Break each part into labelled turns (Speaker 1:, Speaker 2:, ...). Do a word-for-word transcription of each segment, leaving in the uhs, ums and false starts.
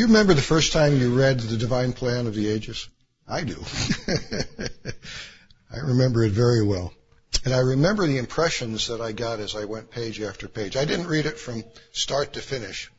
Speaker 1: you remember the first time you read the divine plan of the ages? I do. I remember it very well. And I remember the impressions that I got as I went page after page. I didn't read it from start to finish.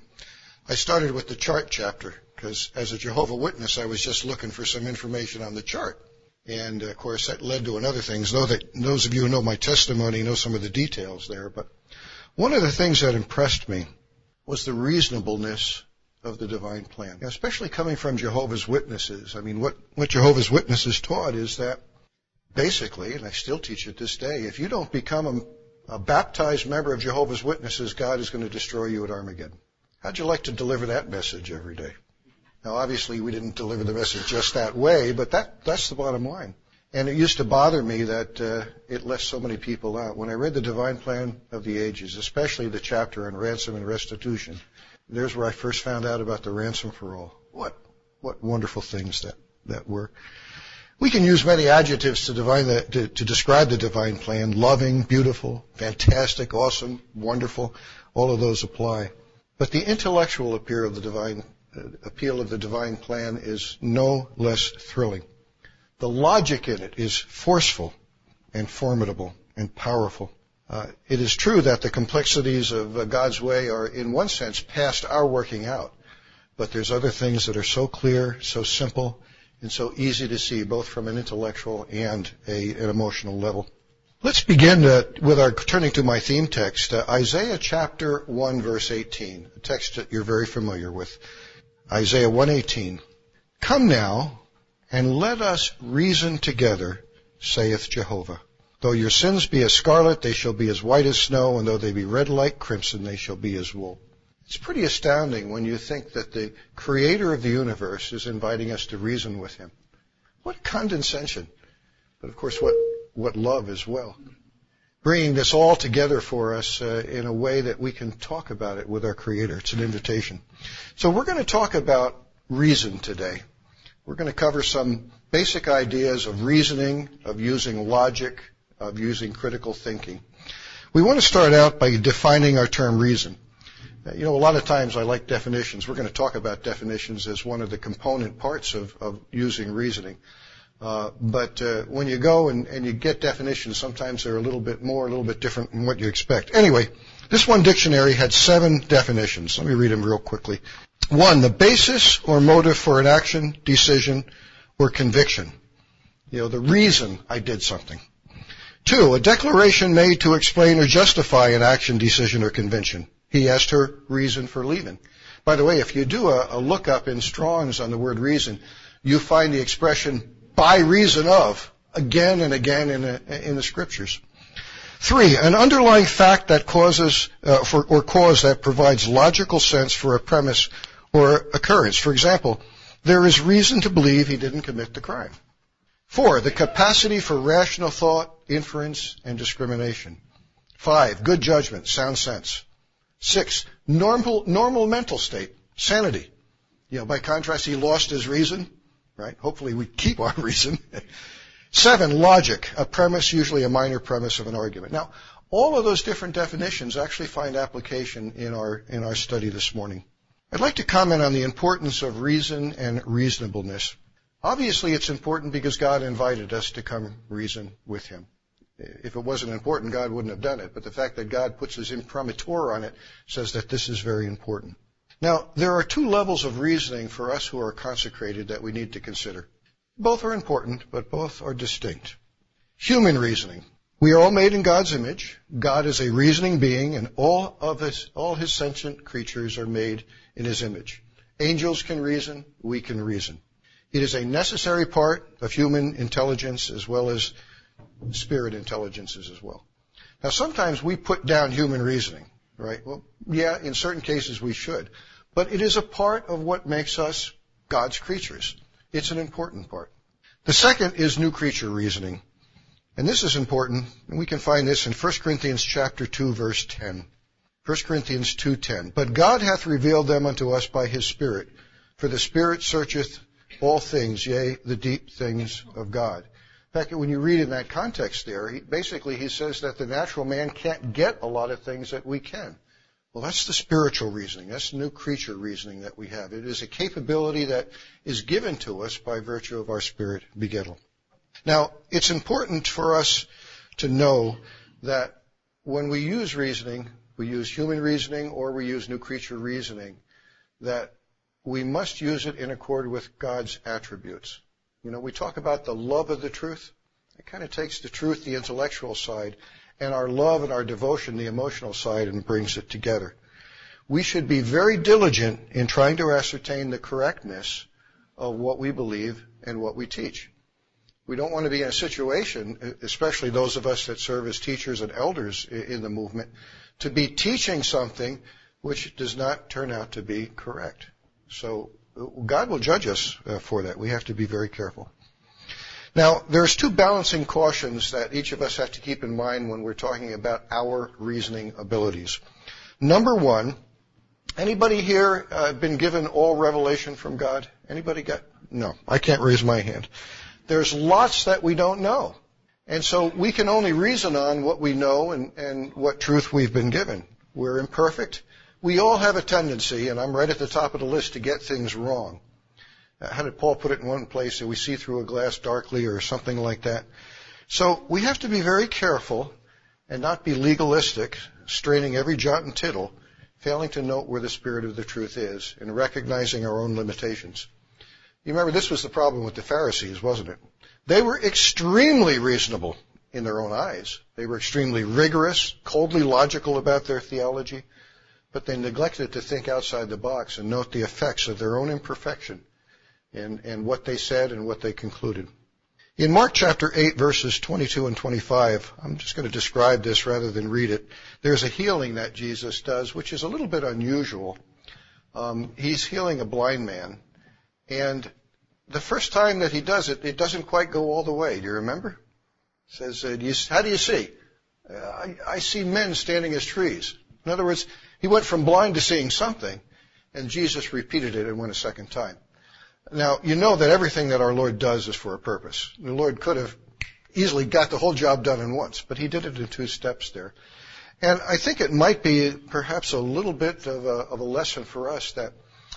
Speaker 1: I started with the chart chapter because as a Jehovah Witness, I was just looking for some information on the chart. And, of course, that led to another things, though that those of you who know my testimony know some of the details there. But one of the things that impressed me was the reasonableness of the divine plan, especially coming from Jehovah's Witnesses. I mean, what, what Jehovah's Witnesses taught is that basically, and I still teach it this day, if you don't become a, a baptized member of Jehovah's Witnesses, God is going to destroy you at Armageddon. How'd you like to deliver that message every day? Now, obviously, we didn't deliver the message just that way, but that, that's the bottom line. And it used to bother me that uh, it left so many people out. When I read the divine plan of the ages, especially the chapter on ransom and restitution, there's where I first found out about the ransom for all. What what wonderful things that, that were. We can use many adjectives to, divine the, to, to describe the divine plan. Loving, beautiful, fantastic, awesome, wonderful. All of those apply. But the intellectual appeal of the divine uh, appeal of the divine plan is no less thrilling. The logic in it is forceful and formidable and powerful. Uh, it is true that the complexities of uh, God's way are, in one sense, past our working out. But there's other things that are so clear, so simple, and so easy to see, both from an intellectual and a, an emotional level. Let's begin uh, with our turning to my theme text, uh, Isaiah chapter one, verse eighteen, a text that you're very familiar with. Isaiah one eighteen. Come now, and let us reason together, saith Jehovah. Though your sins be as scarlet, they shall be as white as snow, and though they be red like crimson, they shall be as wool. It's pretty astounding when you think that the creator of the universe is inviting us to reason with him. What condescension. But, of course, what, what love as well. Bringing this all together for us uh, in a way that we can talk about it with our creator. It's an invitation. So we're going to talk about reason today. We're going to cover some basic ideas of reasoning, of using logic, of using critical thinking. We want to start out by defining our term reason. You know, a lot of times I like definitions. We're going to talk about definitions as one of the component parts of, of using reasoning. Uh, but uh, when you go and, and you get definitions, sometimes they're a little bit more, a little bit different than what you expect. Anyway, this one dictionary had seven definitions. Let me read them real quickly. One, the basis or motive for an action, decision, or conviction. You know, the reason I did something. Two, a declaration made to explain or justify an action, decision, or conviction. He asked her reason for leaving. By the way, if you do a, a lookup in Strong's on the word reason, you find the expression by reason of again and again in, a, in the scriptures. Three, an underlying fact that causes uh, for, or cause that provides logical sense for a premise or occurrence. For example, there is reason to believe he didn't commit the crime. Four, the capacity for rational thought, inference, and discrimination. Five, good judgment, sound sense. Six, normal, normal mental state, sanity. You know, by contrast, he lost his reason, right? Hopefully we keep our reason. Seven, logic, a premise, usually a minor premise of an argument. Now, all of those different definitions actually find application in our, in our study this morning. I'd like to comment on the importance of reason and reasonableness. Obviously, it's important because God invited us to come reason with him. If it wasn't important, God wouldn't have done it. But the fact that God puts his imprimatur on it says that this is very important. Now, there are two levels of reasoning for us who are consecrated that we need to consider. Both are important, but both are distinct. Human reasoning. We are all made in God's image. God is a reasoning being, and all of his, all his sentient creatures are made in his image. Angels can reason. We can reason. It is a necessary part of human intelligence as well as spirit intelligences as well. Now, sometimes we put down human reasoning, right? Well, yeah, in certain cases we should. But it is a part of what makes us God's creatures. It's an important part. The second is new creature reasoning. And this is important, and we can find this in First Corinthians chapter two, verse ten. First Corinthians two ten. But God hath revealed them unto us by his Spirit, for the Spirit searcheth all things, yea, the deep things of God. In fact, when you read in that context there, he, basically he says that the natural man can't get a lot of things that we can. Well, that's the spiritual reasoning. That's the new creature reasoning that we have. It is a capability that is given to us by virtue of our spirit begettal. Now, it's important for us to know that when we use reasoning, we use human reasoning or we use new creature reasoning, that we must use it in accord with God's attributes. You know, we talk about the love of the truth. It kind of takes the truth, the intellectual side, and our love and our devotion, the emotional side, and brings it together. We should be very diligent in trying to ascertain the correctness of what we believe and what we teach. We don't want to be in a situation, especially those of us that serve as teachers and elders in the movement, to be teaching something which does not turn out to be correct. So God will judge us for that. We have to be very careful. Now, there's two balancing cautions that each of us have to keep in mind when we're talking about our reasoning abilities. Number one, anybody here uh, been given all revelation from God? Anybody got? No, I can't raise my hand. There's lots that we don't know. And so we can only reason on what we know and, and what truth we've been given. We're imperfect. We all have a tendency, and I'm right at the top of the list, to get things wrong. How did Paul put it in one place, that we see through a glass darkly or something like that? So we have to be very careful and not be legalistic, straining every jot and tittle, failing to note where the spirit of the truth is and recognizing our own limitations. You remember this was the problem with the Pharisees, wasn't it? They were extremely reasonable in their own eyes. They were extremely rigorous, coldly logical about their theology, but they neglected to think outside the box and note the effects of their own imperfection and, and what they said and what they concluded. In Mark chapter eight, verses twenty-two and twenty-five, I'm just going to describe this rather than read it. There's a healing that Jesus does, which is a little bit unusual. Um, he's healing a blind man, and the first time that he does it, it doesn't quite go all the way. Do you remember? It says, uh, do you, how do you see? Uh, I, I see men standing as trees. In other words, he went from blind to seeing something, and Jesus repeated it and went a second time. Now, you know that everything that our Lord does is for a purpose. The Lord could have easily got the whole job done in once, but he did it in two steps there. And I think it might be perhaps a little bit of a, of a lesson for us that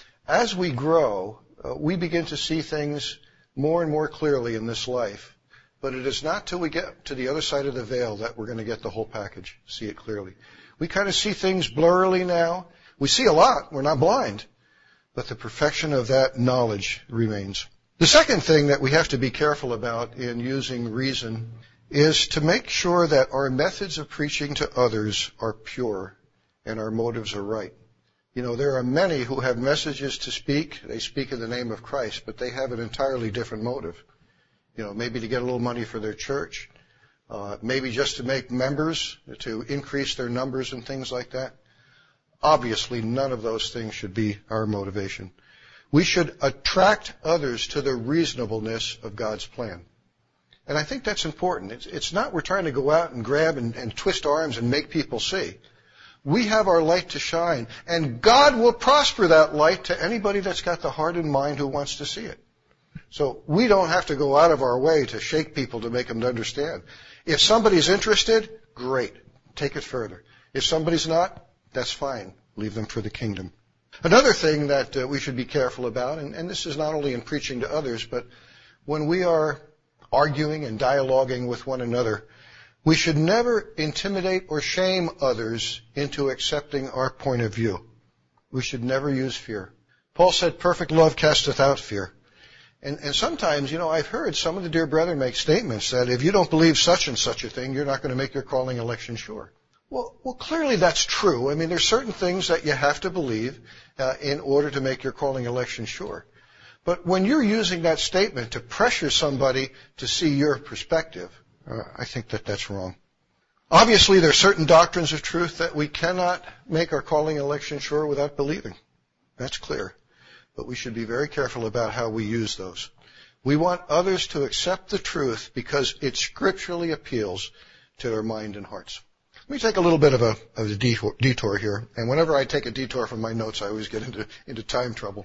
Speaker 1: as we grow, uh, we begin to see things more and more clearly in this life. But it is not till we get to the other side of the veil that we're going to get the whole package, see it clearly. We kind of see things blurrily now. We see a lot. We're not blind. But the perfection of that knowledge remains. The second thing that we have to be careful about in using reason is to make sure that our methods of preaching to others are pure and our motives are right. You know, there are many who have messages to speak. They speak in the name of Christ, but they have an entirely different motive. You know, maybe to get a little money for their church, uh, maybe just to make members, to increase their numbers and things like that. Obviously, none of those things should be our motivation. We should attract others to the reasonableness of God's plan. And I think that's important. It's, it's not we're trying to go out and grab and, and twist arms and make people see. We have our light to shine, and God will prosper that light to anybody that's got the heart and mind who wants to see it. So we don't have to go out of our way to shake people to make them understand. If somebody's interested, great. Take it further. If somebody's not, that's fine. Leave them for the kingdom. Another thing that uh, we should be careful about, and, and this is not only in preaching to others, but when we are arguing and dialoguing with one another, we should never intimidate or shame others into accepting our point of view. We should never use fear. Paul said, perfect love casteth out fear. And, and sometimes, you know, I've heard some of the dear brethren make statements that if you don't believe such and such a thing, you're not going to make your calling election sure. Well, well, clearly that's true. I mean, there's certain things that you have to believe uh, in order to make your calling election sure. But when you're using that statement to pressure somebody to see your perspective, uh, I think that that's wrong. Obviously, there are certain doctrines of truth that we cannot make our calling election sure without believing. That's clear. But we should be very careful about how we use those. We want others to accept the truth because it scripturally appeals to their mind and hearts. Let me take a little bit of a, of a detour, detour here. And whenever I take a detour from my notes, I always get into, into time trouble.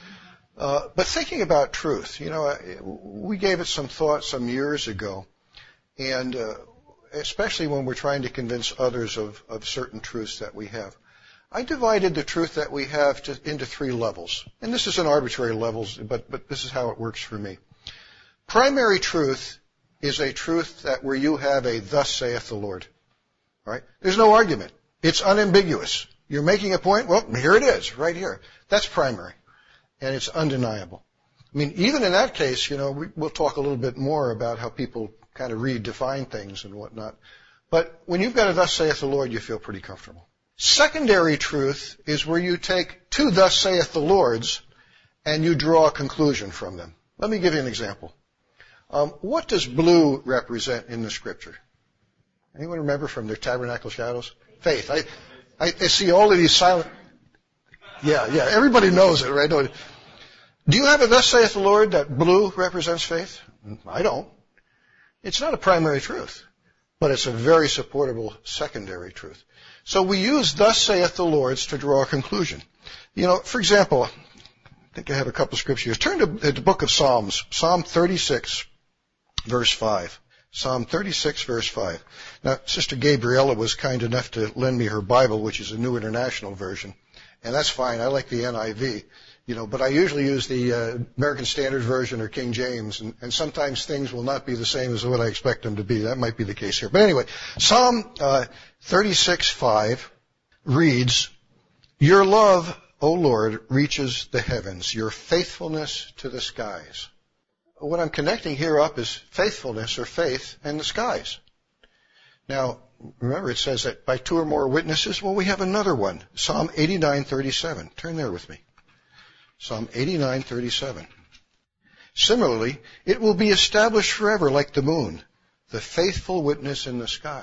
Speaker 1: Uh, but thinking about truth, you know, we gave it some thought some years ago. And uh, especially when we're trying to convince others of, of certain truths that we have. I divided the truth that we have to, into three levels. And this is an arbitrary levels, but, but this is how it works for me. Primary truth is a truth that where you have a thus saith the Lord. All right? There's no argument. It's unambiguous. You're making a point, well, here it is, right here. That's primary. And it's undeniable. I mean, even in that case, you know, we, we'll talk a little bit more about how people kind of redefine things and whatnot. But when you've got a thus saith the Lord, you feel pretty comfortable. Secondary truth is where you take two thus saith the Lords and you draw a conclusion from them. Let me give you an example. Um, what does blue represent in the Scripture? Anyone remember from their tabernacle shadows? Faith. I, I, I see all of these silent... Yeah, yeah, everybody knows it, right? Do you have a thus saith the Lord that blue represents faith? I don't. It's not a primary truth, but it's a very supportable secondary truth. So we use thus saith the Lord's to draw a conclusion. You know, for example, I think I have a couple of scriptures. Turn to the book of Psalms, Psalm thirty-six, verse five. Psalm thirty-six, verse five. Now, Sister Gabriella was kind enough to lend me her Bible, which is a New International Version. And that's fine. I like the N I V, you know, but I usually use the uh, American Standard Version or King James, and, and sometimes things will not be the same as what I expect them to be. That might be the case here. But anyway, Psalm uh, thirty-six, five reads, "Your love, O Lord, reaches the heavens, your faithfulness to the skies." What I'm connecting here up is faithfulness or faith and the skies. Now, remember, it says that by two or more witnesses, well, we have another one. Psalm eighty-nine, thirty-seven. Turn there with me. Psalm eighty-nine, thirty-seven. Similarly, it will be established forever like the moon, the faithful witness in the sky.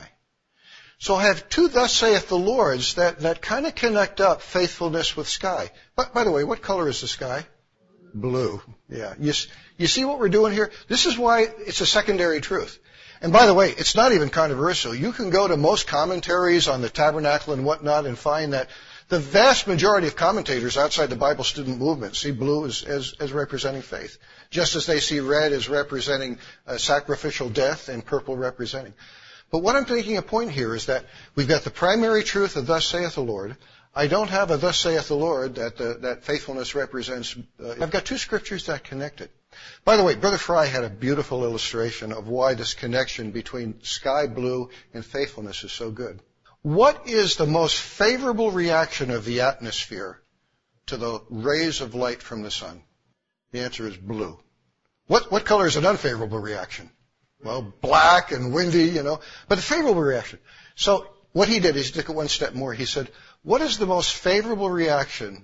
Speaker 1: So I have two thus saith the Lord's that, that kind of connect up faithfulness with sky. But, by the way, what color is the sky? Blue. Yeah. You, you see what we're doing here? This is why it's a secondary truth. And by the way, it's not even controversial. You can go to most commentaries on the tabernacle and whatnot and find that the vast majority of commentators outside the Bible student movement see blue as, as, as representing faith, just as they see red as representing uh, sacrificial death and purple representing. But what I'm making a point here is that we've got the primary truth of thus saith the Lord. I don't have a thus saith the Lord that, uh, that faithfulness represents. Uh, I've got two scriptures that connect it. By the way, Brother Fry had a beautiful illustration of why this connection between sky blue and faithfulness is so good. What is the most favorable reaction of the atmosphere to the rays of light from the sun? The answer is blue. What, what color is an unfavorable reaction? Well, black and windy, you know, but a favorable reaction. So what he did is he took it one step more. He said, what is the most favorable reaction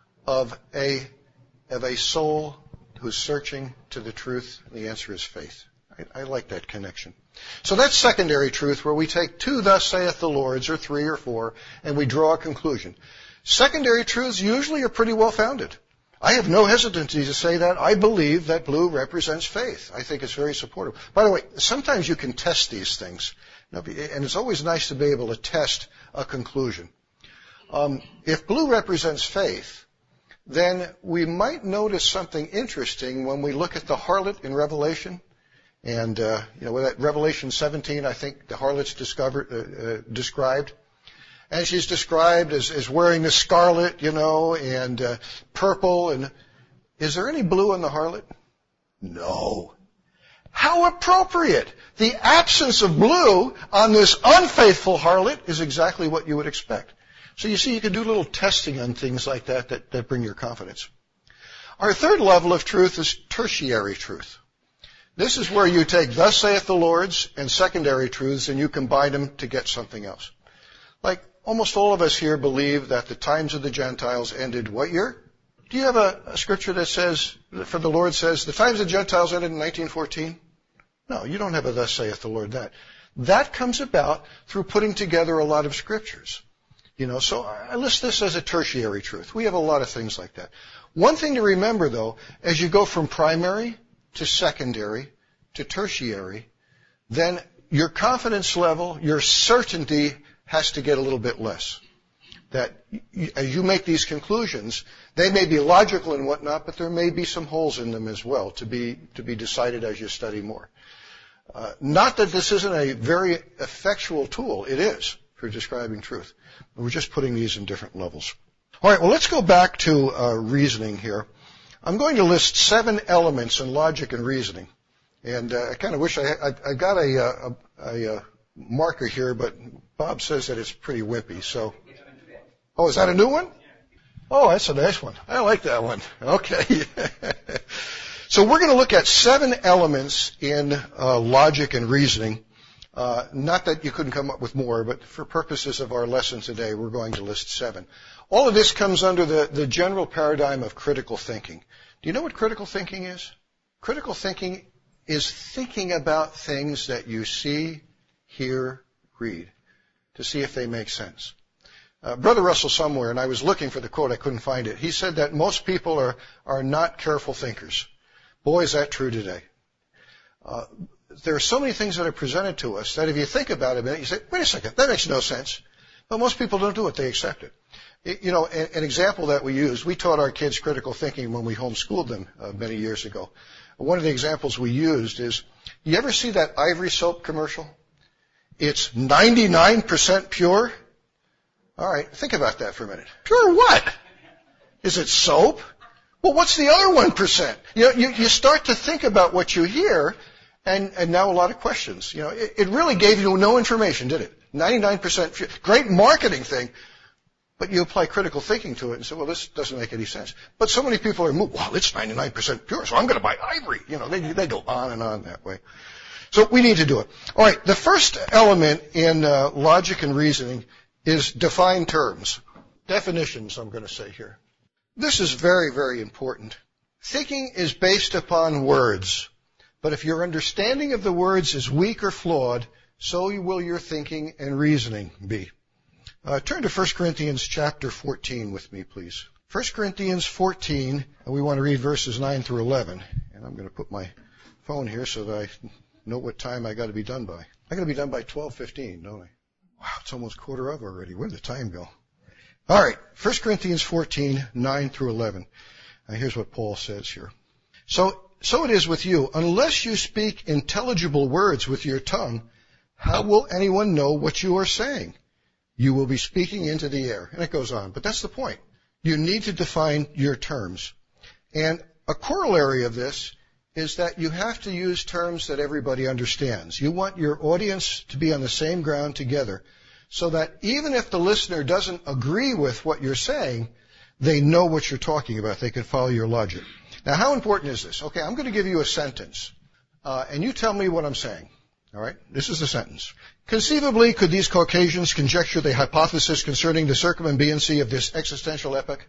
Speaker 1: of a, of a soul who's searching to the truth? The answer is faith. I, I like that connection. So that's secondary truth, where we take two thus saith the Lord's, or three or four, and we draw a conclusion. Secondary truths usually are pretty well founded. I have no hesitancy to say that. I believe that blue represents faith. I think it's very supportive. By the way, sometimes you can test these things, and it's always nice to be able to test a conclusion. Um, if blue represents faith, then we might notice something interesting when we look at the harlot in Revelation. And, uh, you know, that Revelation seventeen, I think the harlot's discovered, uh, uh, described. And she's described as, as wearing the scarlet, you know, and uh, purple. And is there any blue in the harlot? No. How appropriate. The absence of blue on this unfaithful harlot is exactly what you would expect. So you see, you can do a little testing on things like that that, that bring your confidence. Our third level of truth is tertiary truth. This is where you take thus saith the Lord's and secondary truths and you combine them to get something else. Like almost all of us here believe that the times of the Gentiles ended what year? Do you have a, a scripture that says, for the Lord says, the times of the Gentiles ended in nineteen fourteen? No, you don't have a thus saith the Lord that. That comes about through putting together a lot of scriptures. You know, so I list this as a tertiary truth. We have a lot of things like that. One thing to remember, though, as you go from primary to secondary to tertiary, then your confidence level, your certainty has to get a little bit less. That as you make these conclusions, they may be logical and whatnot, but there may be some holes in them as well to be to be decided as you study more. Uh, not that this isn't a very effectual tool. It is. for describing truth. We're just putting these in different levels. All right, well, let's go back to uh, reasoning here. I'm going to list seven elements in logic and reasoning. And uh, I kind of wish I had, I, I got a, a, a, a marker here, but Bob says that it's pretty wimpy. So, oh, is that a new one? Oh, that's a nice one. I like that one. Okay. So we're going to look at seven elements in uh, logic and reasoning. Uh, not that you couldn't come up with more, but for purposes of our lesson today, we're going to list seven. All of this comes under the, the general paradigm of critical thinking. Do you know what critical thinking is? Critical thinking is thinking about things that you see, hear, read, to see if they make sense. Uh, Brother Russell somewhere, and I was looking for the quote, I couldn't find it. He said that most people are, are not careful thinkers. Boy, is that true today. Uh, there are so many things that are presented to us that if you think about it a minute, you say, wait a second, that makes no sense. But most people don't do it. They accept it. it you know, an, an example that we use, we taught our kids critical thinking when we homeschooled them uh, many years ago. One of the examples we used is, you ever see that Ivory soap commercial? It's ninety-nine percent pure. All right, think about that for a minute. Pure what? Is it soap? Well, what's the other one percent? You know, you, you start to think about what you hear, and, and now a lot of questions. You know, it, it really gave you no information, did it? ninety-nine percent pure. Great marketing thing. But you apply critical thinking to it and say, well, this doesn't make any sense. But so many people are moved, well, it's ninety-nine percent pure, so I'm going to buy Ivory. You know, they, they go on and on that way. So we need to do it. All right, the first element in uh, logic and reasoning is define terms. Definitions, I'm going to say here. This is very, very important. Thinking is based upon words. But if your understanding of the words is weak or flawed, so will your thinking and reasoning be. Uh, turn to First Corinthians chapter fourteen with me, please. First Corinthians fourteen, and we want to read verses nine through eleven. And I'm going to put my phone here so that I know what time I got to be done by. I got to be done by twelve fifteen, don't I? Wow, it's almost quarter of already. Where did the time go? All right, First Corinthians fourteen, nine through eleven. Now here's what Paul says here. So, so it is with you. Unless you speak intelligible words with your tongue, how will anyone know what you are saying? You will be speaking into the air. And it goes on. But that's the point. You need to define your terms. And a corollary of this is that you have to use terms that everybody understands. You want your audience to be on the same ground together so that even if the listener doesn't agree with what you're saying, they know what you're talking about. They can follow your logic. Now, how important is this? Okay, I'm going to give you a sentence, uh, and you tell me what I'm saying. All right, this is the sentence. Conceivably, could these Caucasians conjecture the hypothesis concerning the circumambiency of this existential epoch?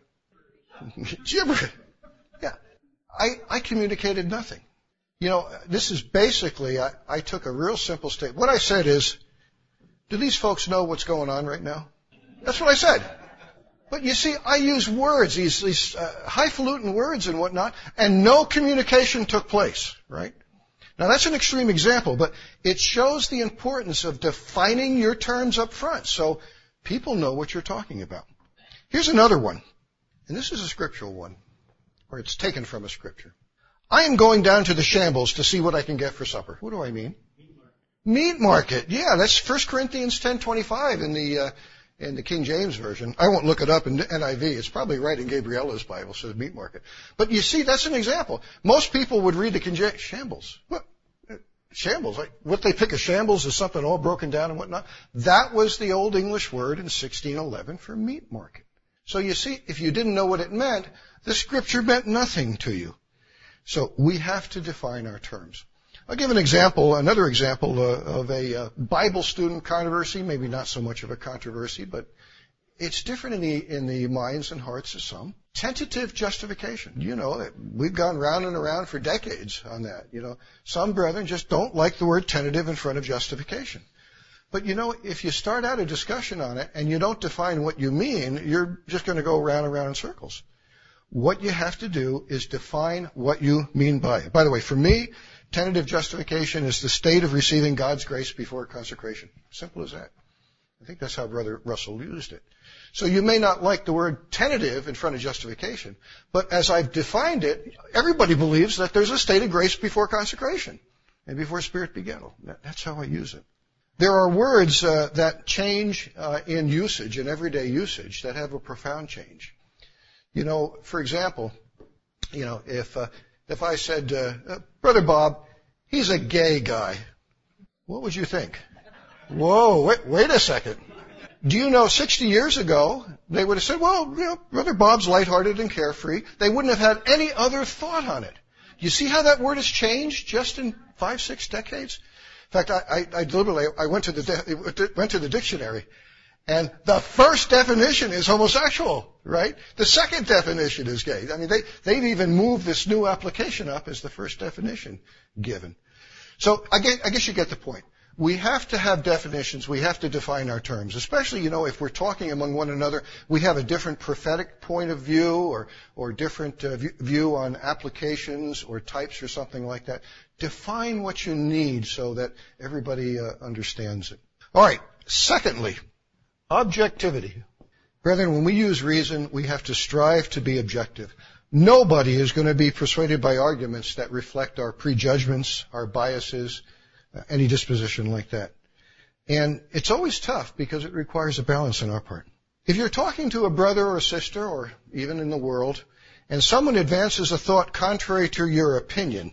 Speaker 1: Gibber. Yeah. I, I communicated nothing. You know, this is basically, I, I took a real simple statement. What I said is, do these folks know what's going on right now? That's what I said. But you see, I use words, these, these uh, highfalutin words and whatnot, and no communication took place, right? Now, that's an extreme example, but it shows the importance of defining your terms up front so people know what you're talking about. Here's another one, and this is a scriptural one, or it's taken from a scripture. I am going down to the shambles to see what I can get for supper. What do I mean? Meat market. Meat market. Yeah, that's First Corinthians ten twenty-five in the uh, in the King James Version. I won't look it up in N I V. It's probably right in Gabriella's Bible, so the meat market. But you see, that's an example. Most people would read the King James, shambles. What? Shambles. Like, what they pick a shambles is something all broken down and whatnot. That was the Old English word in sixteen eleven for meat market. So you see, if you didn't know what it meant, the scripture meant nothing to you. So we have to define our terms. I'll give an example, another example uh, of a uh, Bible student controversy, maybe not so much of a controversy, but it's different in the in the minds and hearts of some. Tentative justification. You know, we've gone round and around for decades on that. You know, some brethren just don't like the word tentative in front of justification. But you know, if you start out a discussion on it and you don't define what you mean, you're just going to go round and round in circles. What you have to do is define what you mean by it. By the way, for me, tentative justification is the state of receiving God's grace before consecration. Simple as that. I think that's how Brother Russell used it. So you may not like the word tentative in front of justification, but as I've defined it, everybody believes that there's a state of grace before consecration and before spirit begettal. That's how I use it. There are words uh, that change uh, in usage, in everyday usage, that have a profound change. You know, for example, you know, if uh, if I said, uh, uh, Brother Bob, he's a gay guy, what would you think? Whoa, wait, wait a second. Do you know sixty years ago, they would have said, well, you know, Brother Bob's lighthearted and carefree. They wouldn't have had any other thought on it. You see how that word has changed just in five, six decades? In fact, I, I, I deliberately, I went to the, went to the dictionary, and the first definition is homosexual, right? The second definition is gay. I mean, they, they've even moved this new application up as the first definition given. So I guess, I guess you get the point. We have to have definitions. We have to define our terms, especially, you know, if we're talking among one another, we have a different prophetic point of view or, or different uh, view on applications or types or something like that. Define what you need so that everybody uh, understands it. All right. Secondly, objectivity. Brethren, when we use reason, we have to strive to be objective. Nobody is going to be persuaded by arguments that reflect our prejudgments, our biases, any disposition like that. And it's always tough because it requires a balance on our part. If you're talking to a brother or a sister, or even in the world, and someone advances a thought contrary to your opinion,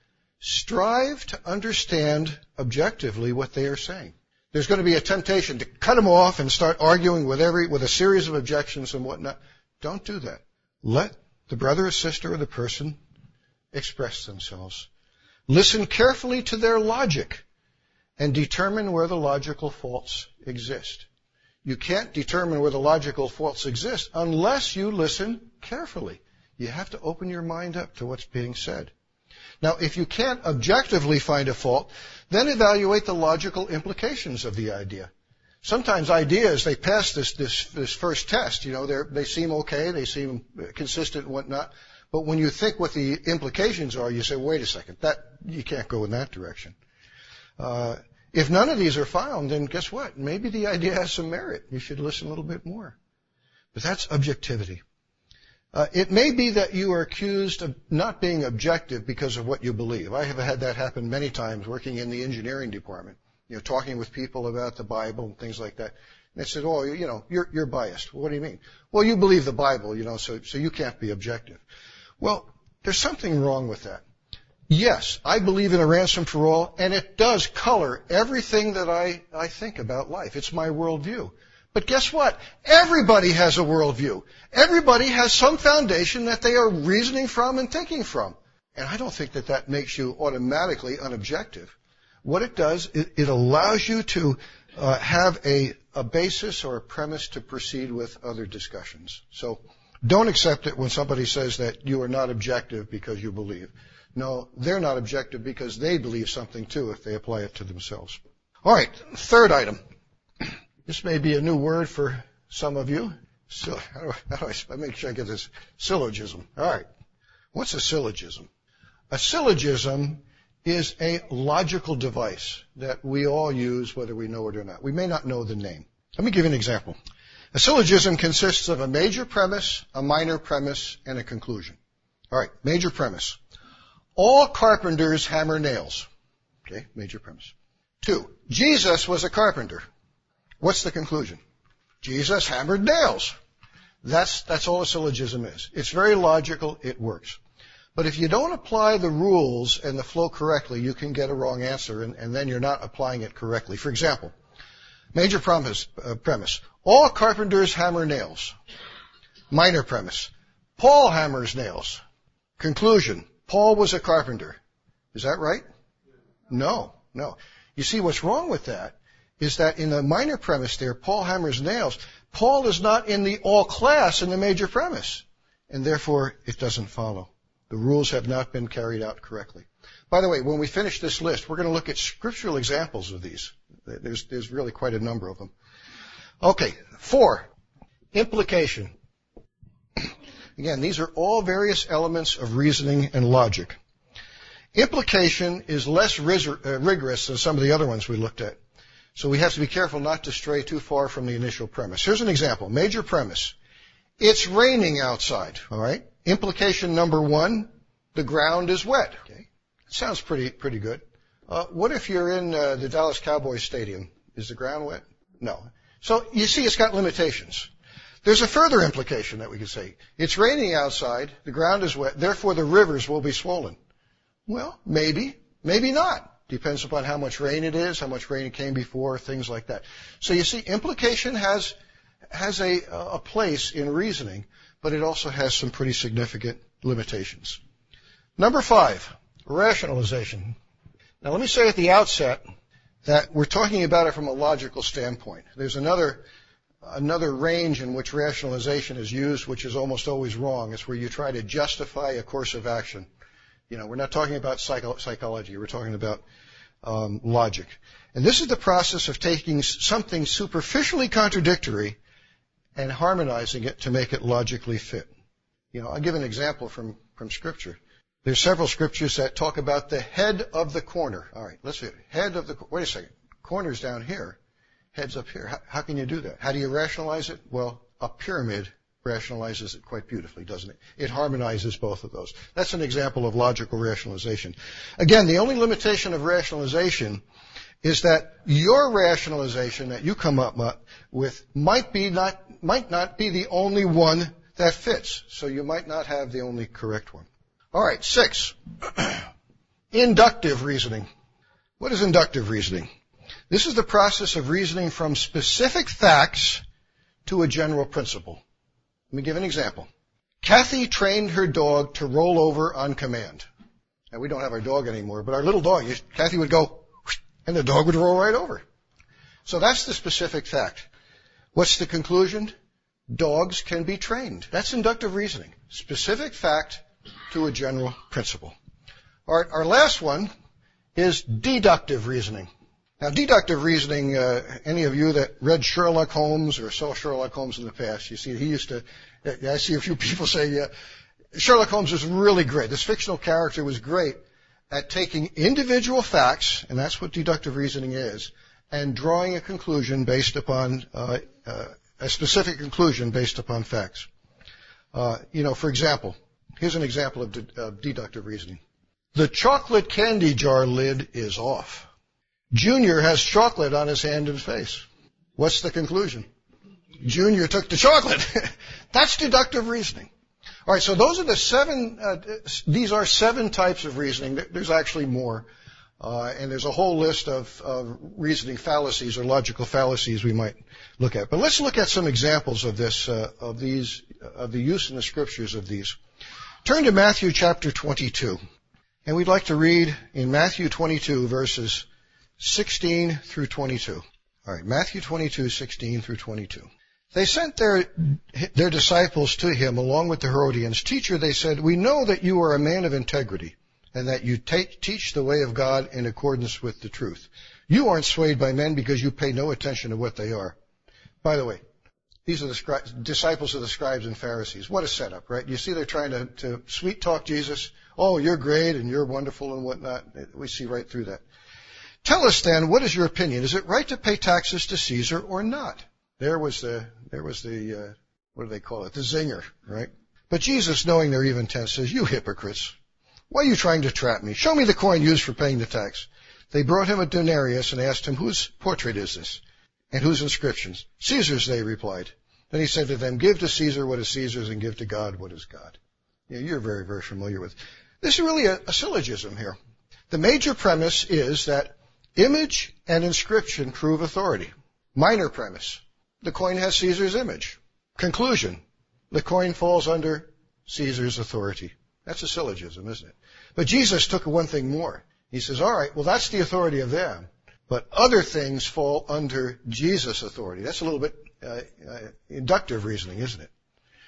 Speaker 1: strive to understand objectively what they are saying. There's going to be a temptation to cut them off and start arguing with every, with a series of objections and whatnot. Don't do that. Let the brother or sister or the person express themselves. Listen carefully to their logic and determine where the logical faults exist. You can't determine where the logical faults exist unless you listen carefully. You have to open your mind up to what's being said. Now, if you can't objectively find a fault, then evaluate the logical implications of the idea. Sometimes ideas, they pass this, this, this first test. You know, they they seem okay, they seem consistent and whatnot. But when you think what the implications are, you say, wait a second, that you can't go in that direction. Uh, if none of these are found, then guess what? Maybe the idea has some merit. You should listen a little bit more. But that's objectivity. Uh, it may be that you are accused of not being objective because of what you believe. I have had that happen many times working in the engineering department, you know, talking with people about the Bible and things like that. And they said, oh, you know, you're, you're biased. What do you mean? Well, you believe the Bible, you know, so, so you can't be objective. Well, there's something wrong with that. Yes, I believe in a ransom for all, and it does color everything that I, I think about life. It's my worldview. But guess what? Everybody has a worldview. Everybody has some foundation that they are reasoning from and thinking from. And I don't think that that makes you automatically unobjective. What it does, it, it allows you to uh, have a, a basis or a premise to proceed with other discussions. So don't accept it when somebody says that you are not objective because you believe. No, they're not objective because they believe something too if they apply it to themselves. All right, third item. This may be a new word for some of you. So, how do I, how do I make sure I get this? Syllogism. All right. What's a syllogism? A syllogism is a logical device that we all use whether we know it or not. We may not know the name. Let me give you an example. A syllogism consists of a major premise, a minor premise, and a conclusion. All right, major premise. All carpenters hammer nails. Okay, major premise. Two, Jesus was a carpenter. What's the conclusion? Jesus hammered nails. That's, that's all a syllogism is. It's very logical. It works. But if you don't apply the rules and the flow correctly, you can get a wrong answer, and, and then you're not applying it correctly. For example, major premise, uh, premise. All carpenters hammer nails. Minor premise. Paul hammers nails. Conclusion. Paul was a carpenter. Is that right? No, no. You see, what's wrong with that is that in the minor premise there, Paul hammers nails. Paul is not in the all class in the major premise, and therefore it doesn't follow. The rules have not been carried out correctly. By the way, when we finish this list, we're going to look at scriptural examples of these. There's, there's really quite a number of them. Okay, four, implication. Again, these are all various elements of reasoning and logic. Implication is less rigorous than some of the other ones we looked at. So we have to be careful not to stray too far from the initial premise. Here's an example. Major premise. It's raining outside. All right. Implication number one, the ground is wet. Okay. Sounds pretty, pretty good. Uh, what if you're in uh, the Dallas Cowboys stadium Is the ground wet? No. So you see it's got limitations. There's a further implication that we could say. It's raining outside, the ground is wet, therefore the rivers will be swollen. Well, maybe, maybe not. Depends upon how much rain it is, how much rain came before, things like that. So you see, implication has has a, a place in reasoning, but it also has some pretty significant limitations. Number five, rationalization. Now let me say at the outset that we're talking about it from a logical standpoint. There's another another range in which rationalization is used, which is almost always wrong. It's where you try to justify a course of action. You know, we're not talking about psycho- psychology. We're talking about um, logic. And this is the process of taking something superficially contradictory and harmonizing it to make it logically fit. You know, I'll give an example from, from Scripture. There's several scriptures that talk about the head of the corner. All right, let's see it. Head of the, wait a second. Corner's down here. Head's up here. How, how can you do that? How do you rationalize it? Well, a pyramid rationalizes it quite beautifully, doesn't it? It harmonizes both of those. That's an example of logical rationalization. Again, the only limitation of rationalization is that your rationalization that you come up with might be not, might not be the only one that fits. So you might not have the only correct one. All right, six. Inductive reasoning. What is inductive reasoning? This is the process of reasoning from specific facts to a general principle. Let me give an example. Kathy trained her dog to roll over on command. Now, we don't have our dog anymore, but our little dog, Kathy would go, and the dog would roll right over. So that's the specific fact. What's the conclusion? Dogs can be trained. That's inductive reasoning. Specific fact to a general principle. All right, our last one is deductive reasoning. Now, deductive reasoning, uh, any of you that read Sherlock Holmes or saw Sherlock Holmes in the past, you see he used to, I see a few people say, yeah, Sherlock Holmes was really great. This fictional character was great at taking individual facts, and that's what deductive reasoning is, and drawing a conclusion based upon, uh, uh, a specific conclusion based upon facts. Uh, you know, for example, here's an example of de- uh, deductive reasoning. The chocolate candy jar lid is off. Junior has chocolate on his hand and face. What's the conclusion? Junior took the chocolate. That's deductive reasoning. All right, so those are the seven, uh, these are seven types of reasoning. There's actually more. Uh, and there's a whole list of, of reasoning fallacies or logical fallacies we might look at. But let's look at some examples of this, uh, of these, of the use in the scriptures of these. Turn to Matthew chapter twenty-two. And we'd like to read in Matthew twenty-two verses sixteen through twenty-two. All right, Matthew twenty-two, sixteen through twenty-two. They sent their, their disciples to him along with the Herodians. Teacher, they said, we know that you are a man of integrity and that you take, teach the way of God in accordance with the truth. You aren't swayed by men because you pay no attention to what they are. By the way, these are the scri- disciples of the scribes and Pharisees. What a setup, right? You see they're trying to, to sweet talk Jesus. Oh, you're great and you're wonderful and whatnot. We see right through that. Tell us then, what is your opinion? Is it right to pay taxes to Caesar or not? There was the, there was the, uh, what do they call it? The zinger, right? But Jesus, knowing their evil intent, says, you hypocrites, why are you trying to trap me? Show me the coin used for paying the tax. They brought him a denarius and asked him, whose portrait is this? And whose inscriptions? Caesar's, they replied. Then he said to them, give to Caesar what is Caesar's and give to God what is God. Yeah, you're very, very familiar with. This is really a, a syllogism here. The major premise is that image and inscription prove authority. Minor premise. The coin has Caesar's image. Conclusion. The coin falls under Caesar's authority. That's a syllogism, isn't it? But Jesus took one thing more. He says, all right, well, that's the authority of them. But other things fall under Jesus' authority. That's a little bit uh, uh, inductive reasoning, isn't it?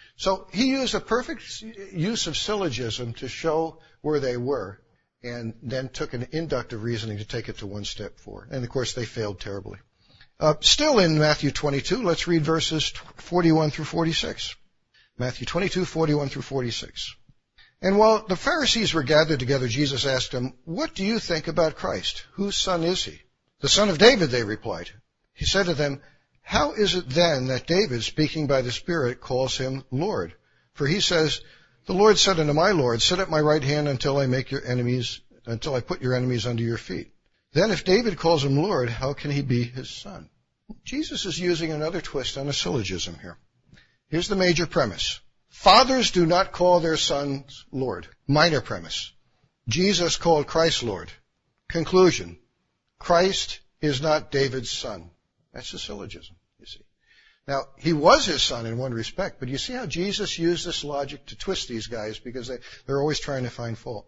Speaker 1: So he used a perfect use of syllogism to show where they were, and then took an inductive reasoning to take it to one step forward. And, of course, they failed terribly. Uh, still in Matthew twenty-two, let's read verses forty-one through forty-six. Matthew twenty-two, forty-one through forty-six. And while the Pharisees were gathered together, Jesus asked them, what do you think about Christ? Whose son is he? The son of David, they replied. He said to them, how is it then that David, speaking by the Spirit, calls him Lord? For he says, the Lord said unto my Lord, sit at my right hand until I make your enemies, until I put your enemies under your feet. Then if David calls him Lord, how can he be his son? Jesus is using another twist on a syllogism here. Here's the major premise. Fathers do not call their sons Lord. Minor premise. Jesus called Christ Lord. Conclusion. Christ is not David's son. That's the syllogism, you see. Now, he was his son in one respect, but you see how Jesus used this logic to twist these guys because they, they're always trying to find fault.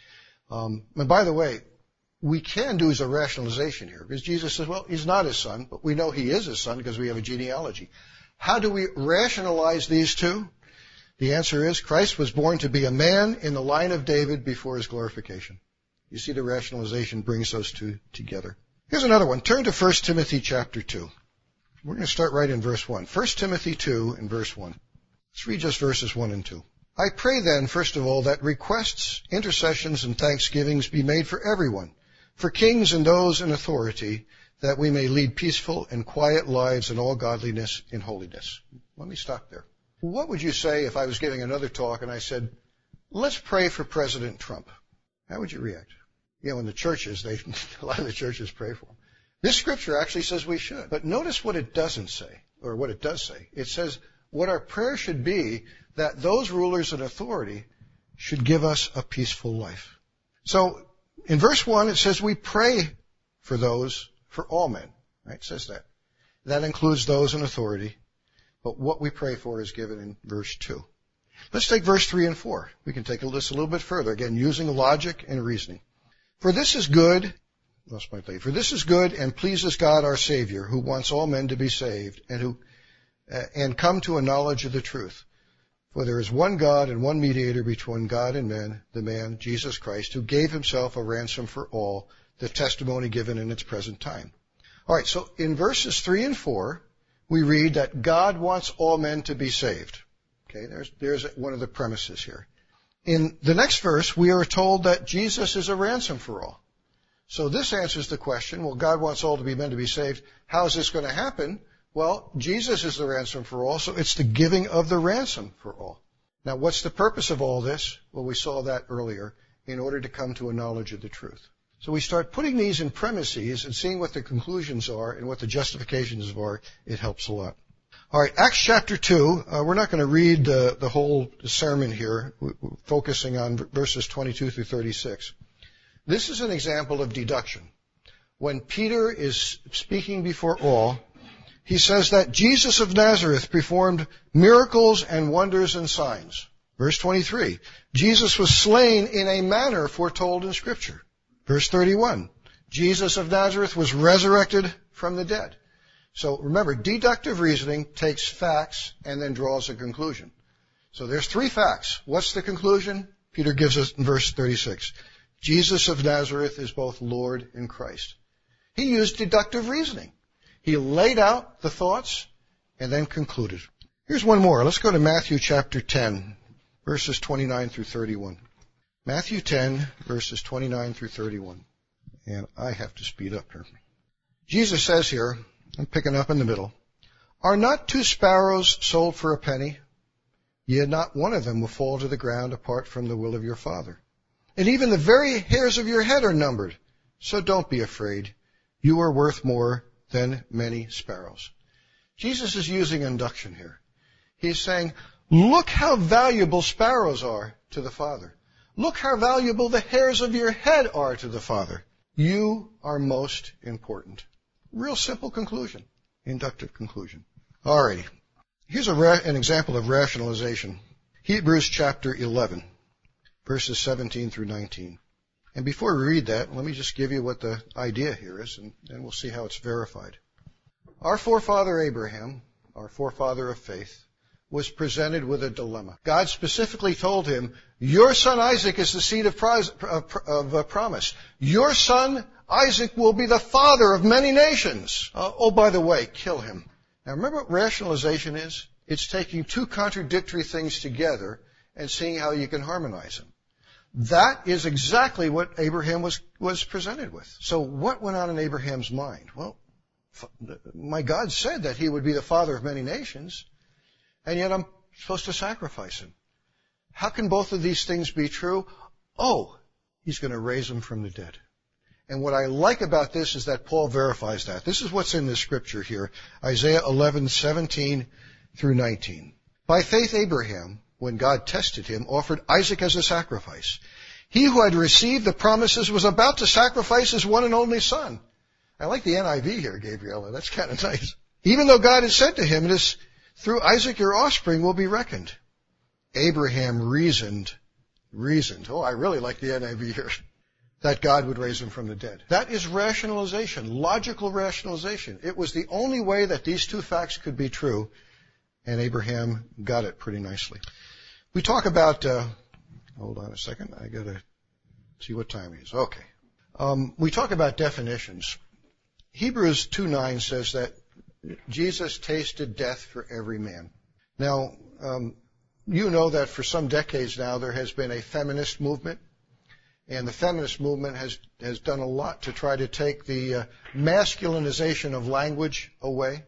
Speaker 1: Um, and by the way, we can do as a rationalization here because Jesus says, well, he's not his son, but we know he is his son because we have a genealogy. How do we rationalize these two? The answer is Christ was born to be a man in the line of David before his glorification. You see the rationalization brings those two together. Here's another one. Turn to First Timothy chapter two. We're going to start right in verse one. First Timothy two and verse one. Let's read just verses one and two. I pray then, first of all, that requests, intercessions, and thanksgivings be made for everyone, for kings and those in authority, that we may lead peaceful and quiet lives in all godliness and holiness. Let me stop there. What would you say if I was giving another talk and I said, let's pray for President Trump? How would you react? You know, in the churches, they, a lot of the churches pray for him. This scripture actually says we should. But notice what it doesn't say, or what it does say. It says what our prayer should be, that those rulers in authority should give us a peaceful life. So in verse one, it says we pray for those, for all men. Right? It says that. That includes those in authority. But what we pray for is given in verse two. Let's take verse three and four. We can take this a little bit further, again, using logic and reasoning. For this is good, lost my place. For this is good and pleases God our Savior, who wants all men to be saved and who uh, and come to a knowledge of the truth. For there is one God and one mediator between God and men, the man, Jesus Christ, who gave himself a ransom for all, the testimony given in its present time. All right, so in verses three and four, we read that God wants all men to be saved. Okay, there's, there's one of the premises here. In the next verse, we are told that Jesus is a ransom for all. So this answers the question, well, God wants all to be men to be saved. How is this going to happen? Well, Jesus is the ransom for all, so it's the giving of the ransom for all. Now, what's the purpose of all this? Well, we saw that earlier, in order to come to a knowledge of the truth. So we start putting these in premises and seeing what the conclusions are and what the justifications are. It helps a lot. All right, Acts chapter two. Uh, we're not going to read uh, the whole sermon here, we're focusing on verses twenty-two through thirty-six. This is an example of deduction. When Peter is speaking before all, he says that Jesus of Nazareth performed miracles and wonders and signs. Verse twenty-three, Jesus was slain in a manner foretold in Scripture. Verse thirty-one, Jesus of Nazareth was resurrected from the dead. So remember, deductive reasoning takes facts and then draws a conclusion. So there's three facts. What's the conclusion? Peter gives us in verse thirty-six. Jesus of Nazareth is both Lord and Christ. He used deductive reasoning. He laid out the thoughts and then concluded. Here's one more. Let's go to Matthew chapter ten, verses twenty-nine through thirty-one. Matthew ten, verses twenty-nine through thirty-one. And I have to speed up here. Jesus says here, I'm picking up in the middle, are not two sparrows sold for a penny? Yet not one of them will fall to the ground apart from the will of your Father. And even the very hairs of your head are numbered. So don't be afraid. You are worth more than many sparrows. Jesus is using induction here. He's saying, look how valuable sparrows are to the Father. Look how valuable the hairs of your head are to the Father. You are most important. Real simple conclusion. Inductive conclusion. Alrighty. Here's a ra- an example of rationalization. Hebrews chapter eleven, verses seventeen through nineteen. And before we read that, let me just give you what the idea here is, and then we'll see how it's verified. Our forefather Abraham, our forefather of faith, was presented with a dilemma. God specifically told him, your son Isaac is the seed of, prize, of, of uh, promise. Your son Isaac will be the father of many nations. Uh, oh, by the way, kill him. Now remember what rationalization is? It's taking two contradictory things together and seeing how you can harmonize them. That is exactly what Abraham was, was presented with. So what went on in Abraham's mind? Well, my God said that he would be the father of many nations, and yet I'm supposed to sacrifice him. How can both of these things be true? Oh, he's going to raise him from the dead. And what I like about this is that Paul verifies that. This is what's in the scripture here, Isaiah eleven, seventeen through nineteen. By faith Abraham, when God tested him, offered Isaac as a sacrifice. He who had received the promises was about to sacrifice his one and only son. I like the N I V here, Gabriella. That's kind of nice. Even though God had said to him, it is through Isaac your offspring will be reckoned. Abraham reasoned, reasoned. Oh, I really like the N I V here. That God would raise him from the dead. That is rationalization, logical rationalization. It was the only way that these two facts could be true, and Abraham got it pretty nicely. We talk about, uh, hold on a second, I gotta see what time it is. Okay. Um, we talk about definitions. Hebrews two nine says that Jesus tasted death for every man. Now, um, you know that for some decades now there has been a feminist movement. And the feminist movement has, has done a lot to try to take the uh, masculinization of language away.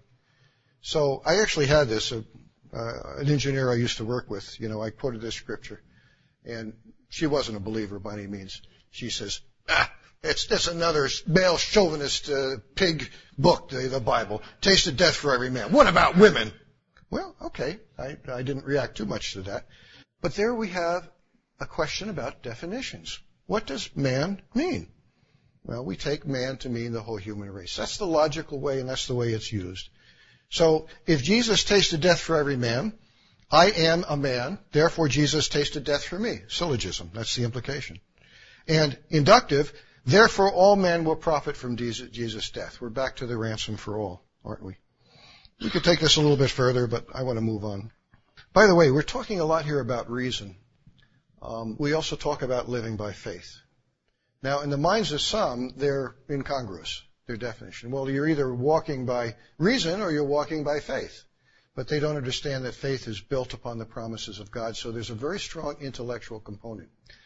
Speaker 1: So I actually had this, uh, uh, an engineer I used to work with, you know, I quoted this scripture. And she wasn't a believer by any means. She says, ah, it's just another male chauvinist uh, pig book, the, the Bible. Tasted death for every man. What about women? Well, okay, I, I didn't react too much to that. But there we have a question about definitions. What does man mean? Well, we take man to mean the whole human race. That's the logical way, and that's the way it's used. So, if Jesus tasted death for every man, I am a man, therefore Jesus tasted death for me. Syllogism, that's the implication. And inductive, therefore all men will profit from Jesus' death. We're back to the ransom for all, aren't we? We could take this a little bit further, but I want to move on. By the way, we're talking a lot here about reason. Um, we also talk about living by faith. Now, in the minds of some, they're incongruous, their definition. Well, you're either walking by reason or you're walking by faith. But they don't understand that faith is built upon the promises of God, so there's a very strong intellectual component.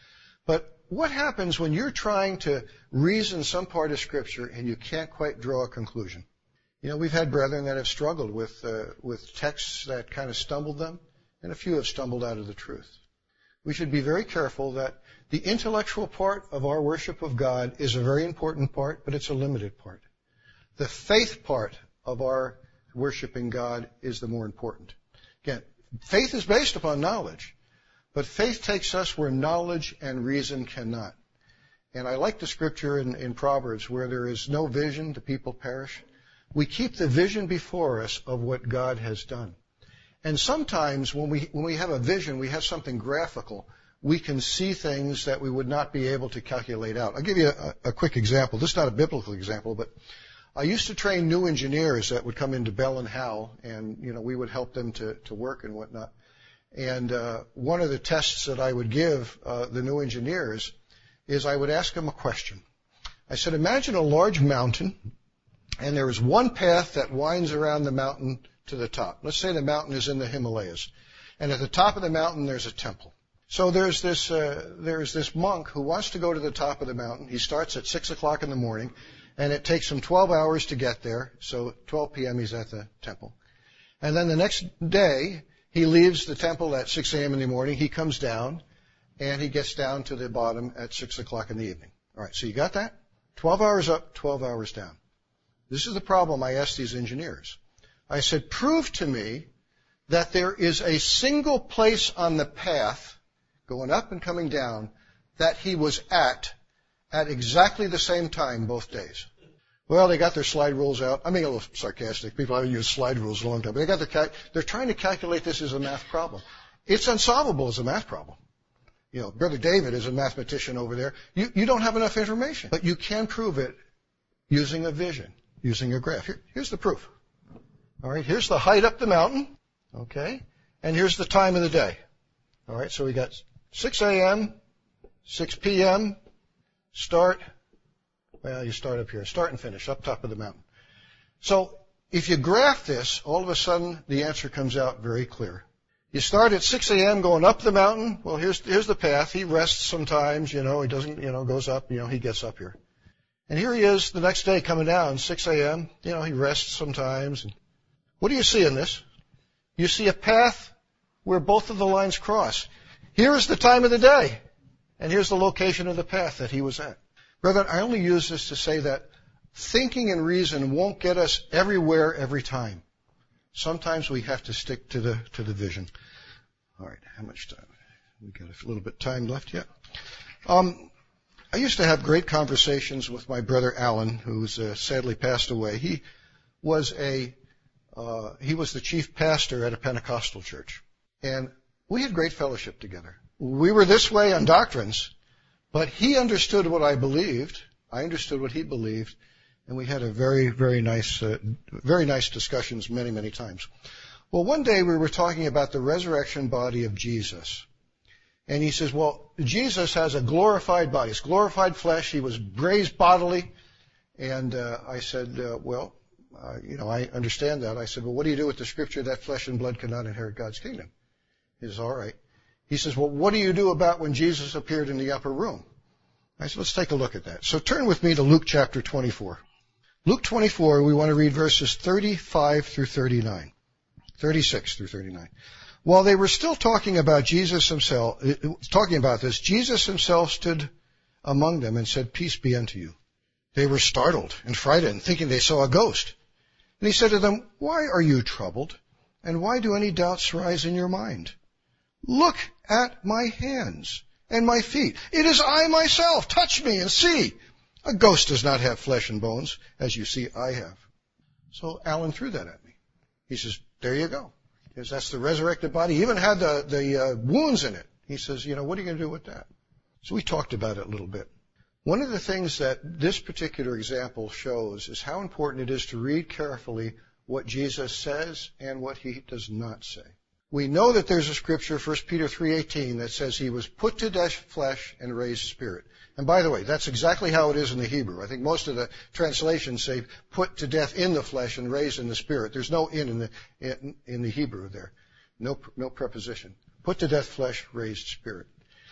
Speaker 1: But what happens when you're trying to reason some part of Scripture and you can't quite draw a conclusion? You know, we've had brethren that have struggled with, uh, with texts that kind of stumbled them, and a few have stumbled out of the truth. We should be very careful that the intellectual part of our worship of God is a very important part, but it's a limited part. The faith part of our worshiping God is the more important. Again, faith is based upon knowledge, but faith takes us where knowledge and reason cannot. And I like the scripture in, in Proverbs, where there is no vision, the people perish. We keep the vision before us of what God has done. And sometimes when we, when we have a vision, we have something graphical, we can see things that we would not be able to calculate out. I'll give you a, a quick example. This is not a biblical example, but I used to train new engineers that would come into Bell and Howell, and, you know, we would help them to, to work and whatnot. And uh, one of the tests that I would give uh, the new engineers is I would ask them a question. I said, imagine a large mountain, and there is one path that winds around the mountain to the top. Let's say the mountain is in the Himalayas. And at the top of the mountain, there's a temple. So there's this, uh, there's this monk who wants to go to the top of the mountain. He starts at six o'clock in the morning, and it takes him twelve hours to get there. So twelve p.m. he's at the temple. And then the next day, he leaves the temple at six a.m. in the morning. He comes down, and he gets down to the bottom at six o'clock in the evening. All right, so you got that? twelve hours up, twelve hours down. This is the problem I asked these engineers. I said, prove to me that there is a single place on the path, going up and coming down, that he was at, at exactly the same time both days. Well, they got their slide rules out. I'm being a little sarcastic. People haven't used slide rules a long time. But they got their cal- they're trying to calculate this as a math problem. It's unsolvable as a math problem. You know, Brother David is a mathematician over there. You, you don't have enough information. But you can prove it using a vision, using a graph. Here, here's the proof. All right, here's the height up the mountain, okay, and here's the time of the day. All right, so we got six a.m., six p.m., start, well, you start up here, start and finish, up top of the mountain. So if you graph this, all of a sudden the answer comes out very clear. You start at six a.m. going up the mountain, well, here's, here's the path. He rests sometimes, you know, he doesn't, you know, goes up, you know, he gets up here. And here he is the next day coming down, six a.m., you know, he rests sometimes. And what do you see in this? You see a path where both of the lines cross. Here is the time of the day, and here's the location of the path that he was at. Brethren, I only use this to say that thinking and reason won't get us everywhere every time. Sometimes we have to stick to the to the vision. All right, how much time? We got a little bit of time left yet. Um, I used to have great conversations with my brother Alan, who's uh, sadly passed away. He was a uh, he was the chief pastor at a Pentecostal church, and we had great fellowship together. We were this way on doctrines, but he understood what I believed. I understood what he believed, and we had a very, very nice, uh, very nice discussions many, many times. Well, one day we were talking about the resurrection body of Jesus. And he says, well, Jesus has a glorified body. It's glorified flesh. He was raised bodily. And uh, I said, uh, well, uh, you know, I understand that. I said, well, what do you do with the scripture that flesh and blood cannot inherit God's kingdom? He says, all right. He says, well, what do you do about when Jesus appeared in the upper room? I said, let's take a look at that. So turn with me to Luke chapter twenty-four. Luke twenty-four, we want to read verses thirty-five through thirty-nine. thirty-six through thirty-nine. While they were still talking about Jesus himself, talking about this, Jesus himself stood among them and said, peace be unto you. They were startled and frightened, thinking they saw a ghost. And he said to them, why are you troubled? And why do any doubts rise in your mind? Look at my hands and my feet. It is I myself. Touch me and see. A ghost does not have flesh and bones, as you see I have. So Alan threw that at me. He says, there you go. Because that's the resurrected body. He even had the, the uh, wounds in it. He says, you know, what are you going to do with that? So we talked about it a little bit. One of the things that this particular example shows is how important it is to read carefully what Jesus says and what he does not say. We know that there's a scripture, First Peter three eighteen, that says he was put to death flesh and raised spirit. And by the way, that's exactly how it is in the Hebrew. I think most of the translations say put to death in the flesh and raised in the spirit. There's no in in the, in, in the Hebrew there. No, no preposition. Put to death flesh, raised spirit.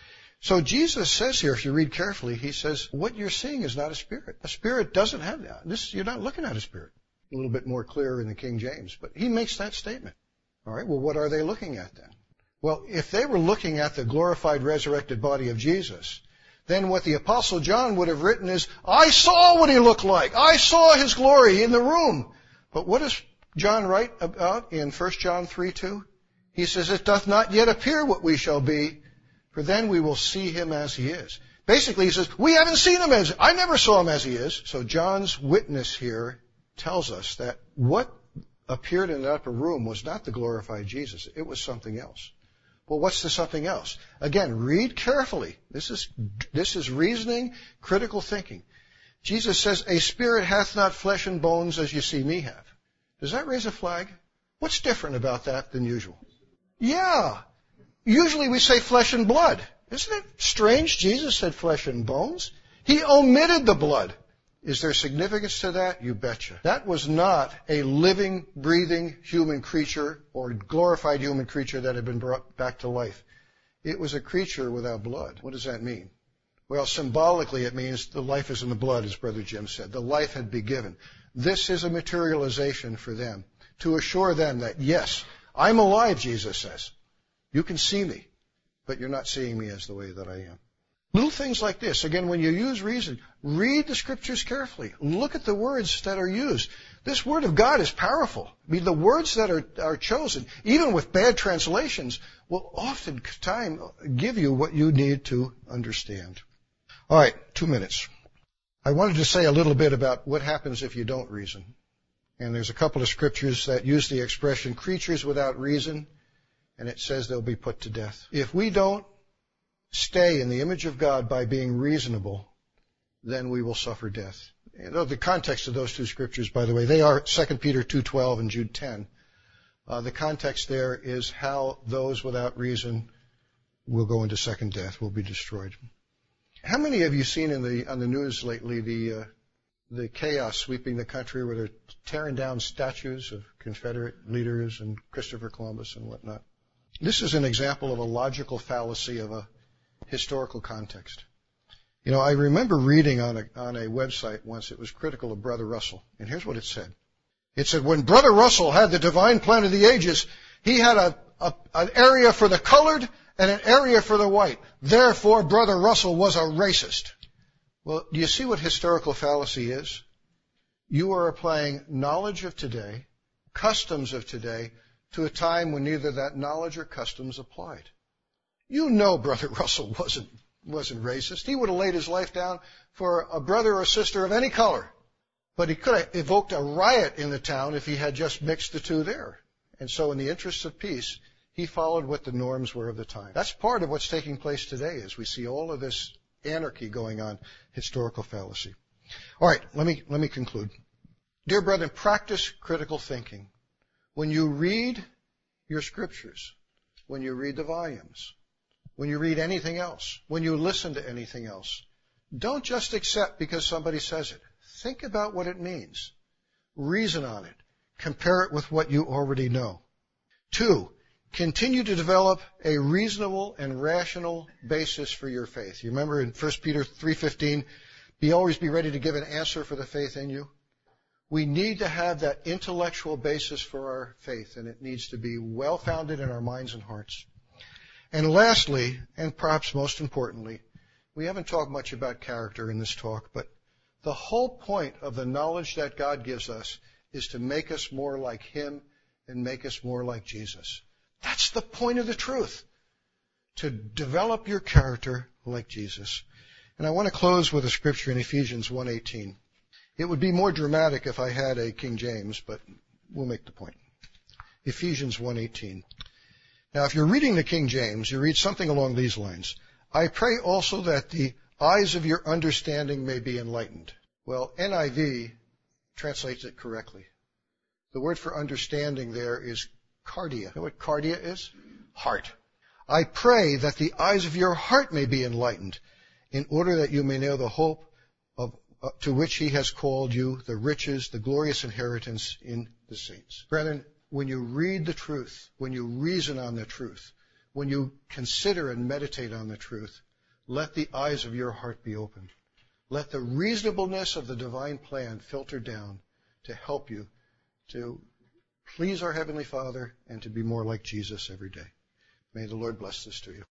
Speaker 1: So Jesus says here, if you read carefully, he says, what you're seeing is not a spirit. A spirit doesn't have that. This, you're not looking at a spirit. A little bit more clear in the King James, but he makes that statement. All right, well, what are they looking at then? Well, if they were looking at the glorified, resurrected body of Jesus, then what the Apostle John would have written is, I saw what he looked like. I saw his glory in the room. But what does John write about in First John three two? He says, it doth not yet appear what we shall be, for then we will see him as he is. Basically, he says, we haven't seen him as, I never saw him as he is. So John's witness here tells us that what appeared in the upper room was not the glorified Jesus. It was something else. Well, what's the something else? Again, read carefully. This is, this is reasoning, critical thinking. Jesus says, a spirit hath not flesh and bones as you see me have. Does that raise a flag? What's different about that than usual? Yeah. Usually we say flesh and blood. Isn't it strange? Jesus said flesh and bones. He omitted the blood. Is there significance to that? You betcha. That was not a living, breathing human creature or glorified human creature that had been brought back to life. It was a creature without blood. What does that mean? Well, symbolically it means the life is in the blood, as Brother Jim said. The life had been given. This is a materialization for them to assure them that, yes, I'm alive, Jesus says. You can see me, but you're not seeing me as the way that I am. Little things like this. Again, when you use reason, read the scriptures carefully. Look at the words that are used. This word of God is powerful. I mean, the words that are, are chosen, even with bad translations, will oftentimes give you what you need to understand. All right, two minutes. I wanted to say a little bit about what happens if you don't reason. And there's a couple of scriptures that use the expression creatures without reason, and it says they'll be put to death. If we don't stay in the image of God by being reasonable, then we will suffer death. You know, the context of those two scriptures, by the way, they are Second Peter two twelve and Jude ten. Uh, the context there is how those without reason will go into second death, will be destroyed. How many have you seen in the on the news lately the uh, the chaos sweeping the country where they're tearing down statues of Confederate leaders and Christopher Columbus and whatnot? This is an example of a logical fallacy of a historical context. You know, I remember reading on a, on a website once, it was critical of Brother Russell. And here's what it said. It said, when Brother Russell had the divine plan of the ages, he had a, a, an area for the colored and an area for the white. Therefore, Brother Russell was a racist. Well, do you see what historical fallacy is? You are applying knowledge of today, customs of today, to a time when neither that knowledge or customs applied. You know Brother Russell wasn't, wasn't racist. He would have laid his life down for a brother or sister of any color. But he could have evoked a riot in the town if he had just mixed the two there. And so in the interests of peace, he followed what the norms were of the time. That's part of what's taking place today as we see all of this anarchy going on, historical fallacy. All right, let me, let me conclude. Dear brethren, practice critical thinking. When you read your scriptures, when you read the volumes, when you read anything else, when you listen to anything else, don't just accept because somebody says it. Think about what it means. Reason on it. Compare it with what you already know. Two, continue to develop a reasonable and rational basis for your faith. You remember in First Peter three fifteen, be always be ready to give an answer for the faith in you. We need to have that intellectual basis for our faith, and it needs to be well-founded in our minds and hearts. And lastly, and perhaps most importantly, we haven't talked much about character in this talk, but the whole point of the knowledge that God gives us is to make us more like Him and make us more like Jesus. That's the point of the truth, to develop your character like Jesus. And I want to close with a scripture in Ephesians one eighteen. It would be more dramatic if I had a King James, but we'll make the point. Ephesians one eighteen. Now, if you're reading the King James, you read something along these lines. I pray also that the eyes of your understanding may be enlightened. Well, N I V translates it correctly. The word for understanding there is cardia. You know what cardia is? Heart. I pray that the eyes of your heart may be enlightened, in order that you may know the hope of, uh, to which He has called you, the riches, the glorious inheritance in the saints. Brethren, when you read the truth, when you reason on the truth, when you consider and meditate on the truth, let the eyes of your heart be opened. Let the reasonableness of the divine plan filter down to help you to please our Heavenly Father and to be more like Jesus every day. May the Lord bless this to you.